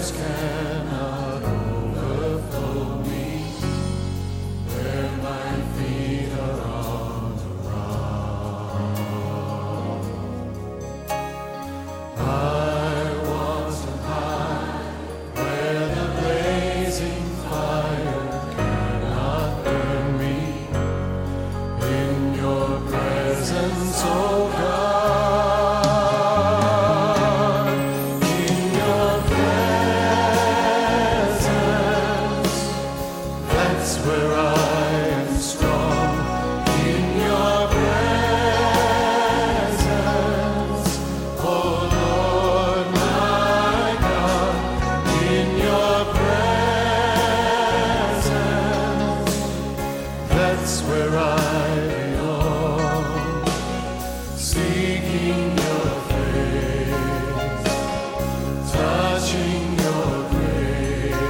cannot overflow me where my feet are on the rock. I want to hide where the blazing fire cannot burn me. In your presence, oh God. Where I am strong in your presence, oh Lord my God, in your presence, that's where I belong, seeking your face, touching your grace.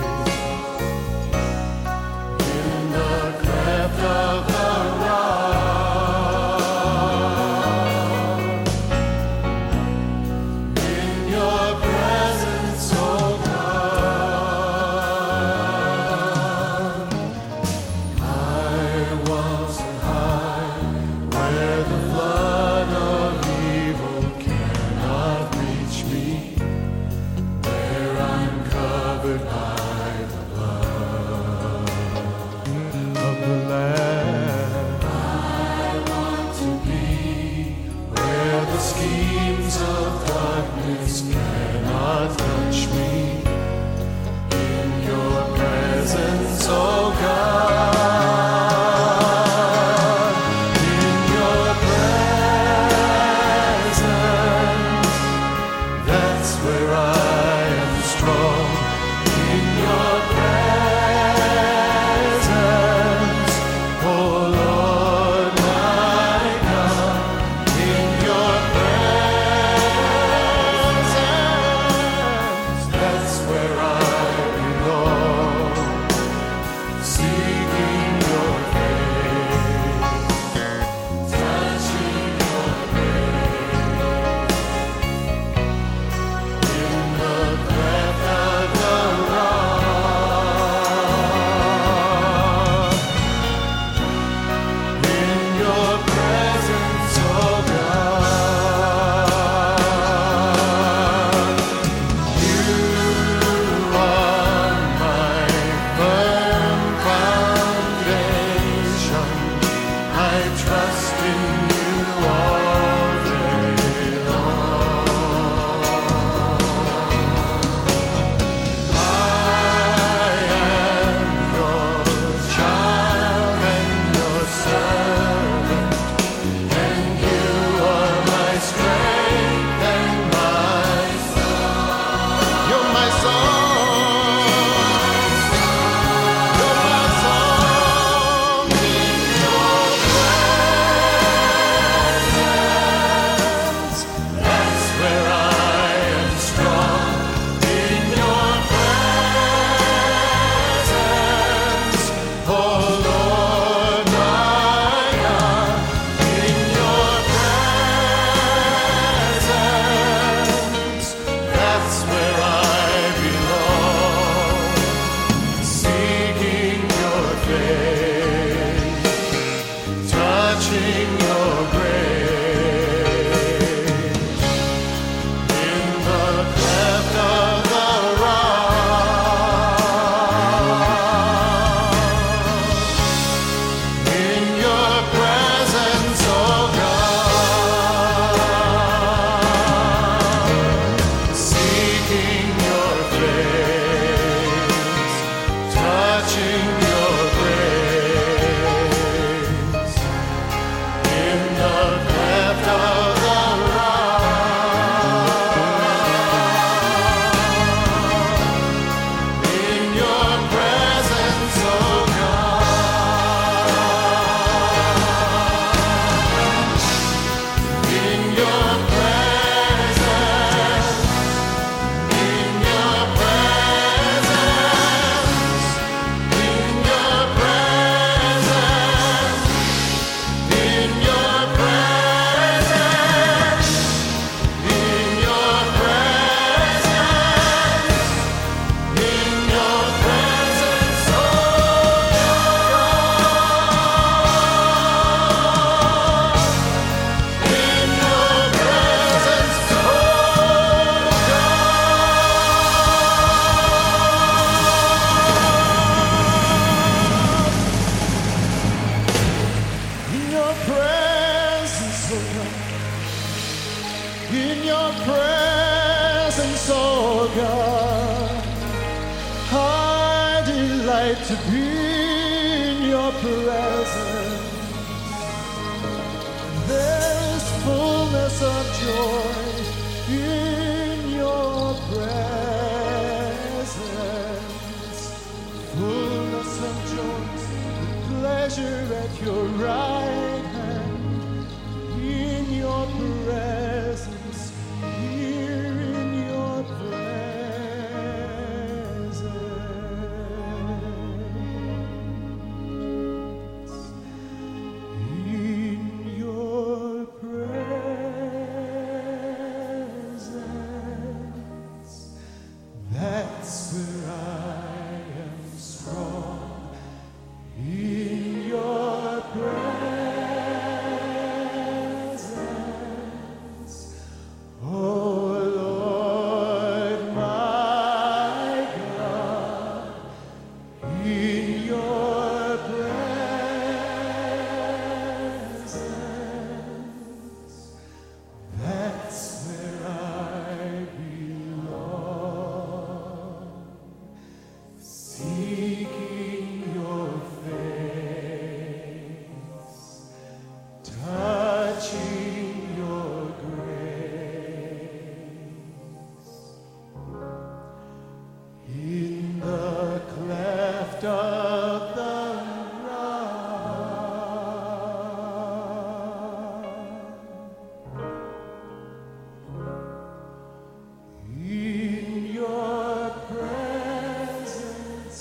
Of the rock, in your presence, oh God, I want to hide where the flood of evil cannot reach me, where I'm covered by the blood of the Lamb. I want to be where the schemes of darkness cannot touch me. In your presence, oh God, in your presence, that's where I am strong. In your presence, oh Lord my God, in your presence, that's where I belong, seeking your face, touching your grace, in the Oh God, I delight to be in your presence. There is fullness of joy in your presence. Fullness of joy, pleasure at your right hand. In your presence, here in your presence. In your presence, that's where I am strong. In your presence, oh Lord my God, in your presence, that's where I belong. Seeking your face, touching your grace. In the cleft of the rock, in your presence,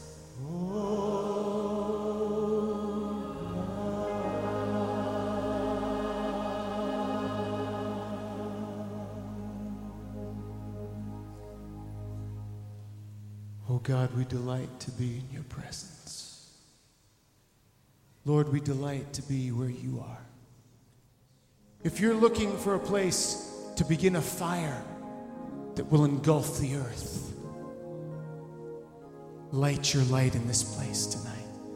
oh God, we delight to be in your presence. Lord, we delight to be where you are. If you're looking for a place to begin a fire that will engulf the earth, light your light in this place tonight.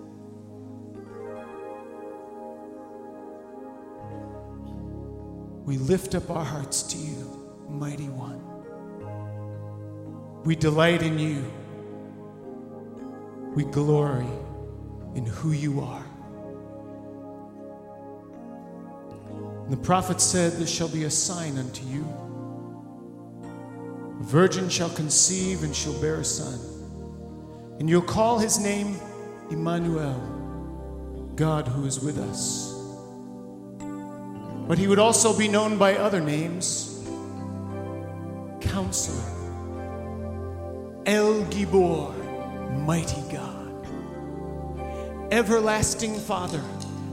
We lift up our hearts to you, mighty one. We delight in you. We glory in who you are. And the prophet said, there shall be a sign unto you. A virgin shall conceive and shall bear a son. And you'll call his name Emmanuel, God who is with us. But he would also be known by other names: Counselor, El Gibor, Mighty God, Everlasting Father,